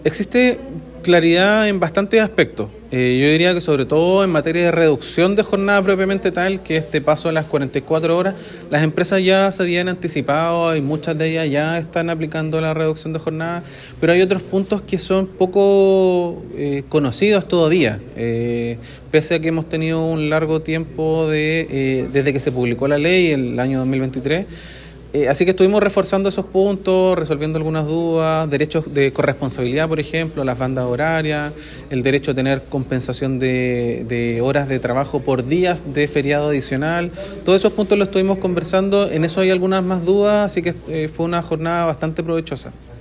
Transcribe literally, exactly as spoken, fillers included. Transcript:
Existe claridad en bastantes aspectos. Eh, yo diría que sobre todo en materia de reducción de jornada propiamente tal, que este paso a las cuarenta y cuatro horas, las empresas ya se habían anticipado y muchas de ellas ya están aplicando la reducción de jornada, pero hay otros puntos que son poco eh, conocidos todavía, eh, pese a que hemos tenido un largo tiempo de, eh, desde que se publicó la ley, el año dos mil veintitrés. Eh, así que estuvimos reforzando esos puntos, resolviendo algunas dudas, derechos de corresponsabilidad, por ejemplo, las bandas horarias, el derecho a tener compensación de, de horas de trabajo por días de feriado adicional. Todos esos puntos los estuvimos conversando, en eso hay algunas más dudas, así que eh, fue una jornada bastante provechosa.